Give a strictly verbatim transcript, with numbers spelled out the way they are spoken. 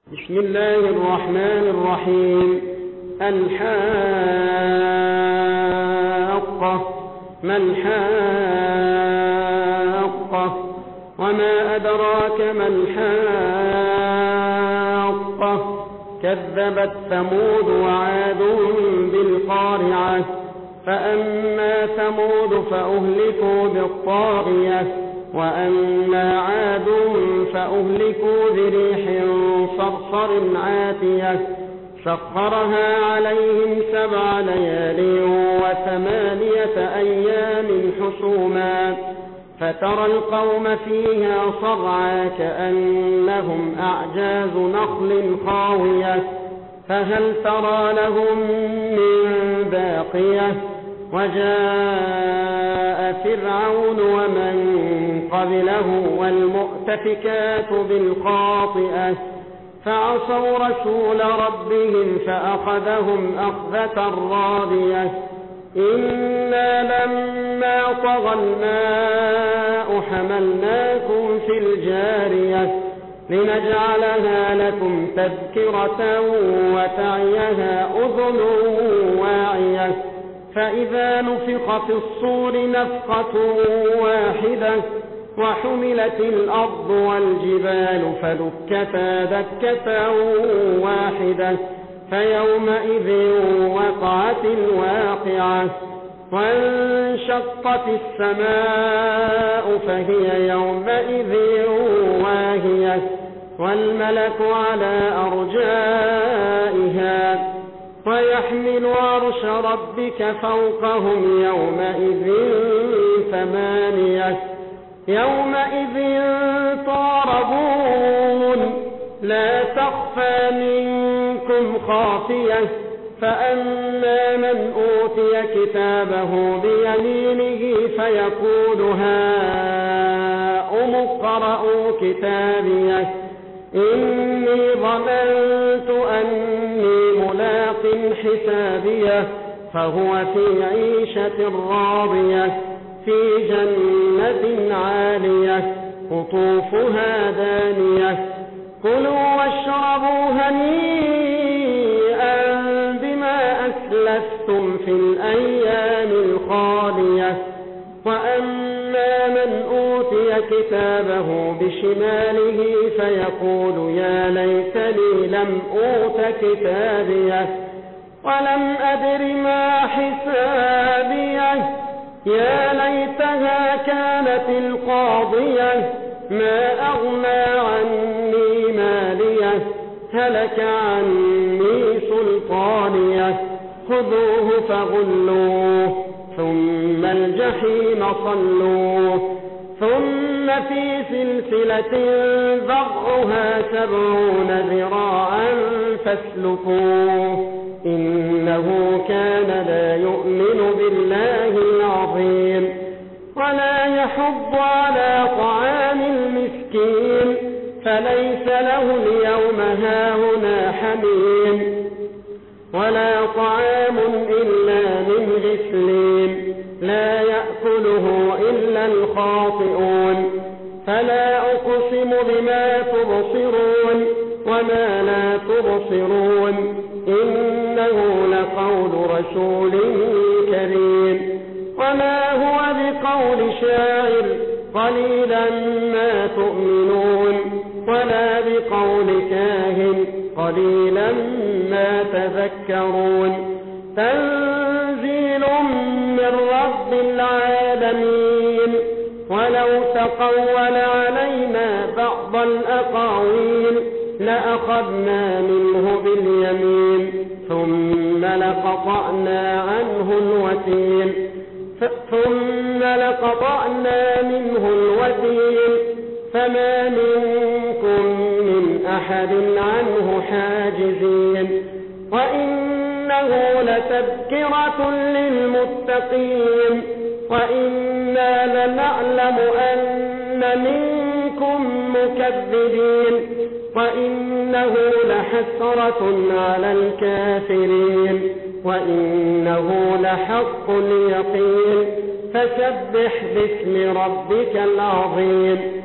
بسم الله الرحمن الرحيم. الحاقة. ما الحاقة؟ وما أدراك ما الحاقة؟ كذبت ثمود وعاد بالقارعة. فأما ثمود فأهلكوا بالطاغية، وأما عاد فأهلكوا بريح صرصر عاتية سخرها عليهم سبع ليال وثمانية أيام حسوما، فترى القوم فيها صرعى كأنهم أعجاز نخل خاوية، فهل ترى لهم من باقية؟ وجاء فرعون ومن قبله والمؤتفكات بالخاطئة فعصوا رسول ربهم فأخذهم أخذة رابية. إنا لما طغى الماء حملناكم في الجارية لنجعلها لكم تذكرة وتعيها أذن واعية. فإذا نفخ في الصور نفخة واحدة وحملت الأرض والجبال فدكتا دكة واحدة فيومئذ وقعت الواقعة. وانشقت السماء فهي يومئذ واهية، والملك على أرجائها، ويحمل عرش ربك فوقهم يومئذ ثمانية. يومئذ تعرضون لا تخفى منكم خافية. فأما من أوتي كتابه بيمينه فيقول هاؤم اقرءوا كتابيه إني ظننت أني ملاق حسابيه فهو في عيشة راضية في جنة عالية قطوفها دانية. كلوا واشربوا هنيئا بما أسلفتم في الأيام الخالية. وأما من أوتي كتابه بشماله فيقول يا ليتني لم أوت كتابيه ولم أدر ما حسابيه يا ليتها كانت القاضية ما أغنى عني ماليه هلك عني سلطانيه خذوه فغلوه ثم الجحيم صلوه ثم في سلسلة ذرعها سبعون ذراعا فاسلكوه إنه كان لا يؤمن بالله العظيم ولا يحض على طعام المسكين فليس له اليوم هاهنا حميم ولا طعام إلا من غسلين لا يأكله إلا الخاطئون. فلا أقسم بما تبصرون وما لا تبصرون إنه لقول رسول كريم وما هو بقول شاعر قليلا ما تؤمنون ولا بقول كاهن قليلا ما تذكرون. تنزيل من رب العالمين. ولو تقول علينا بعض الأقاويل لأخذنا منه باليمين ثم لقطعنا عنه الوتين ثم لقطعنا منه الوتين فما منكم من أحد عنه حاجزين. وإنه لتذكرة للمتقين وإنا لنعلم أن منكم مكذبين وإنه لحسرة على الكافرين وإنه لحق اليقين. فسبح باسم ربك العظيم.